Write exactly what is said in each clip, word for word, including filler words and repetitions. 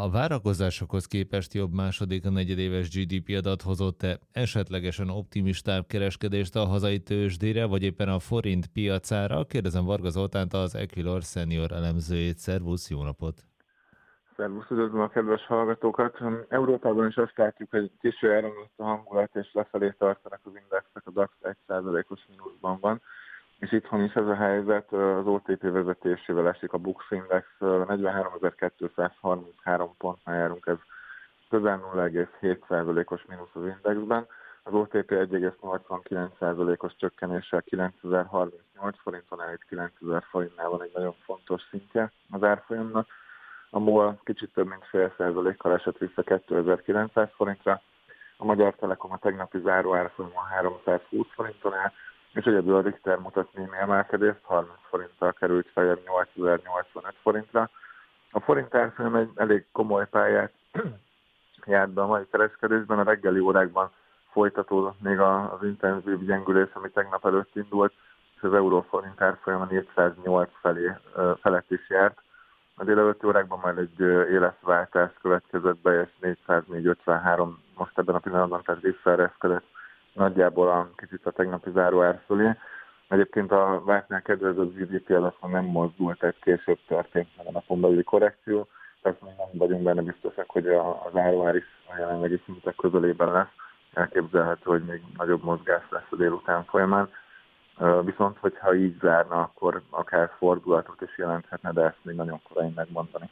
A várakozásokhoz képest jobb második a negyedéves gé dé pé adat hozott-e esetlegesen optimistább kereskedést a hazai tőzsdére, vagy éppen a forint piacára? Kérdezem Varga Zoltánt, az Equilor senior elemzőjét. Szervusz, jó napot! Szervusz, üdvözlöm a kedves hallgatókat! Európában is azt látjuk, hogy kicsi elromlott a hangulat, és lefelé tartanak az indexek, a DAX egy százalékos mínuszban van. És itthon is ez a helyzet, az o té pé vezetésével esik a Bux Index, negyvenháromezer-kétszázharminchárom pontnál járunk, ez közel nulla egész hét százalékos mínusz az indexben. Az o té pé egy egész nyolcvankilenc százalékos csökkenéssel kilencezer-harmincnyolc forinton áll, itt kilencezer forintnál van egy nagyon fontos szintje az árfolyamnak. A MOL kicsit több mint fél százalékkal esett vissza kétezer-kilencszáz forintra. A Magyar Telekom a tegnapi záró árfolyamon háromszázhúsz forinton áll, és egyedül a Richter mutat némi emelkedést, harminc forinttal került feljebb nyolcezer-nyolcvanöt forintra. A forint árfolyam egy elég komoly pályát járt be a mai kereskedésben, a reggeli órákban folytatódott még az intenzív gyengülés, ami tegnap előtt indult, és az euróforint árfolyama négyszáznyolc felé, felett is járt. A délelőtti órákban majd egy éles váltás következett be, és négyszáznégy ötvenhárom most ebben a pillanatban, tehát visszaereszkedett nagyjából a kicsit a tegnapi záróár fölé. Egyébként a vártnál kedvezőbb gé dé pé adatban nem mozdult, egy később történt meg a napon belüli korrekció, tehát még nem vagyunk benne biztosak, hogy a, a záróár is a jelenlegi szintek közelében lesz. Elképzelhető, hogy még nagyobb mozgás lesz a délután folyamán. Viszont, hogyha így zárna, akkor akár fordulatot is jelenthetne, de ezt még nagyon korai megmondani.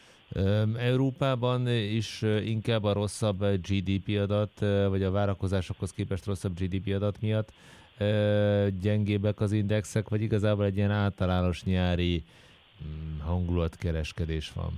Európában is inkább a rosszabb gé dé pé adat, vagy a várakozásokhoz képest rosszabb gé dé pé adat miatt gyengébbek az indexek, vagy igazából egy ilyen általános nyári hangulatkereskedés van?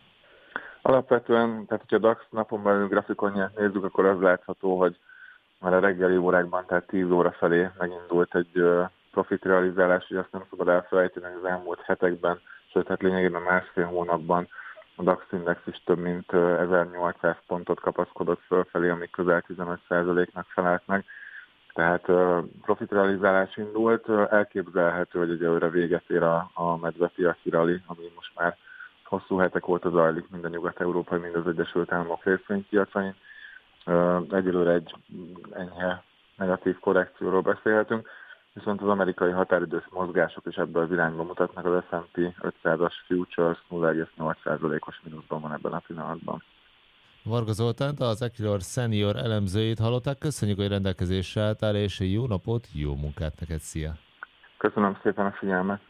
Alapvetően, tehát hogyha a DAX napon belül grafikonját nézzük, akkor az látható, hogy már a reggeli órákban, tehát tíz óra felé megindult egy profit realizálás, hogy azt nem szabad elfelejteni, hogy az elmúlt hetekben, sőt, hát lényegében másfél hónapban a DAX Index is több mint ezernyolcszáz pontot kapaszkodott fölfelé, ami közel tizenöt százaléknak felállt meg. Tehát profit realizálás indult, elképzelhető, hogy egyelőre véget ér a, a medvepiaci rally, ami most már hosszú hetek óta zajlik mind a nyugat-európai, mind az Egyesült Államok részvénypiacain. Egyelőre egy enyhe negatív korrekcióról beszélhetünk, viszont az amerikai határidős mozgások is ebben az irányba mutatnak, az es and pé ötszázas futures nulla egész nyolc százalékos mínuszban van ebben a pillanatban. Varga Zoltánt, az Equilor senior elemzőjét hallották. Köszönjük, hogy rendelkezésre álltál, és jó napot, jó munkát neked, szia! Köszönöm szépen a figyelmet!